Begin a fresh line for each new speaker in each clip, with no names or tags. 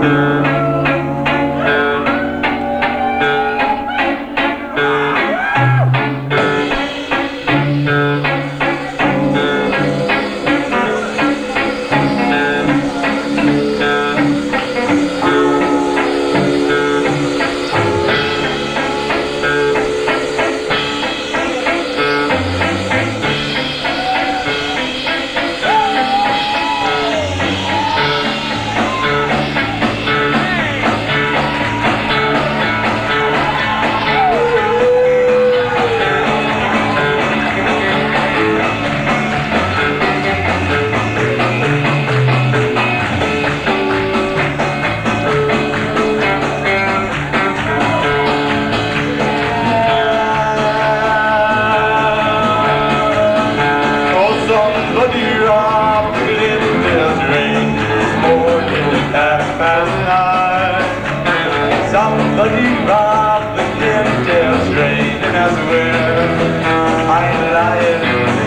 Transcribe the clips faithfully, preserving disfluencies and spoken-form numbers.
Somebody robbed the Glendale train, and that's where I'm lying.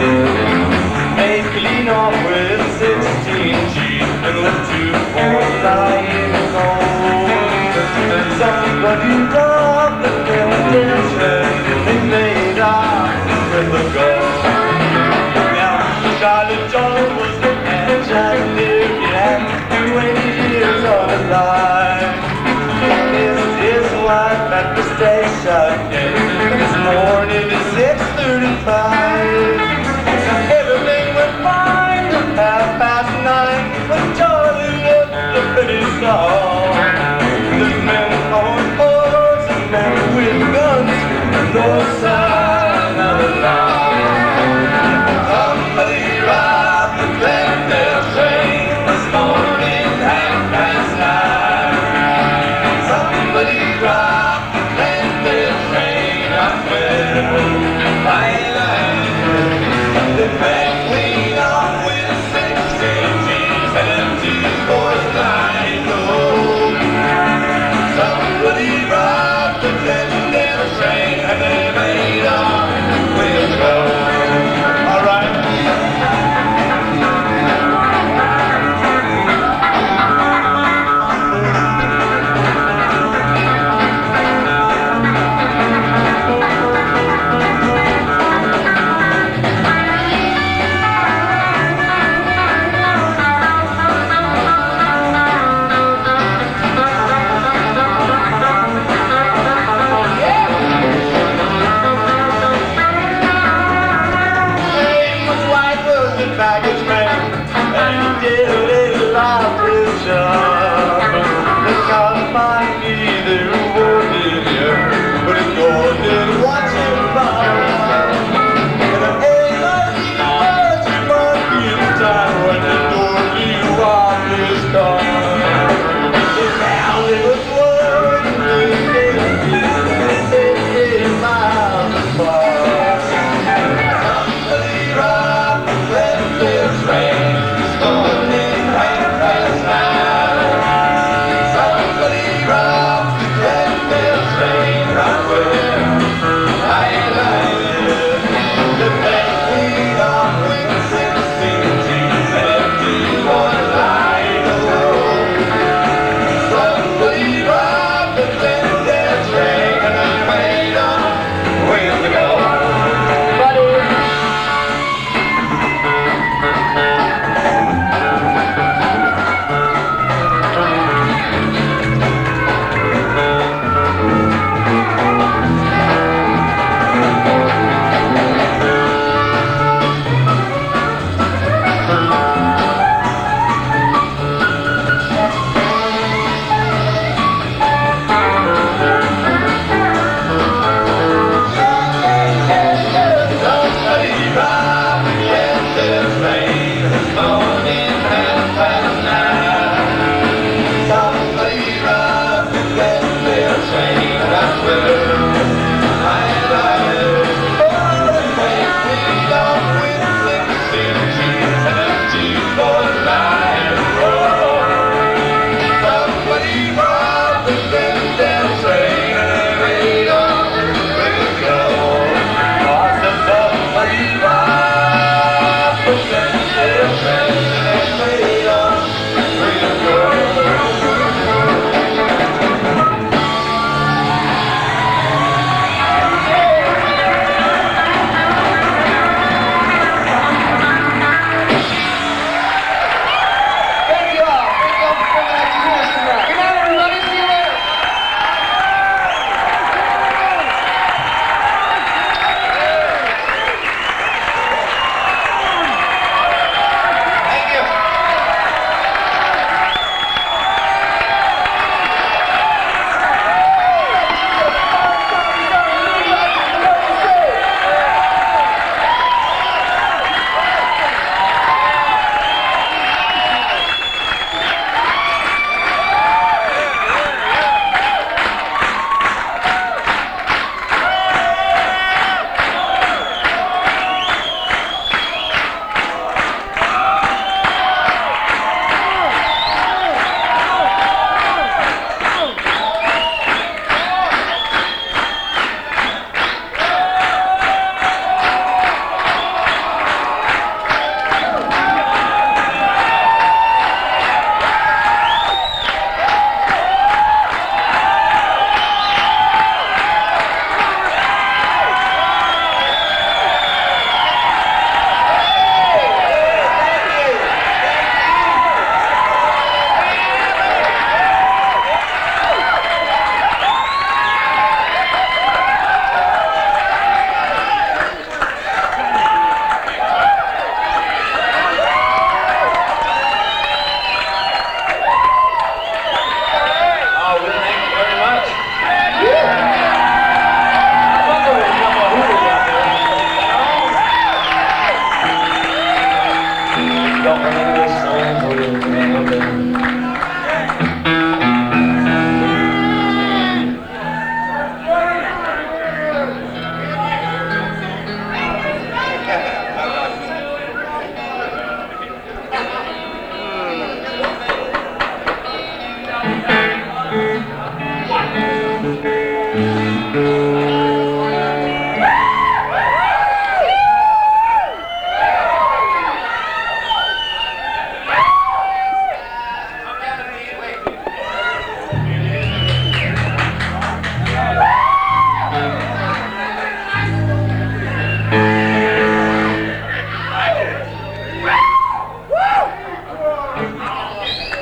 Made clean off with sixteen G's and with two four lying home. Somebody robbed the Glendale train and they made off with the gold. Now Charlie Jones was the man Jack lived and twenty years on the line. His wife at the station this morning at six thirty-five. Everything went fine till half past nine when Charlie left the finish song. There's men on horses and men with guns, and no sign of a line. Somebody robbed the Glendale train this morning half past nine. Somebody dropped the Glendale train up where I land. They back clean off with sixteen G's and two boys lying low. Somebody robbed the Glendale train and they made off with gold. All right. Baggage man, and he did a little operation.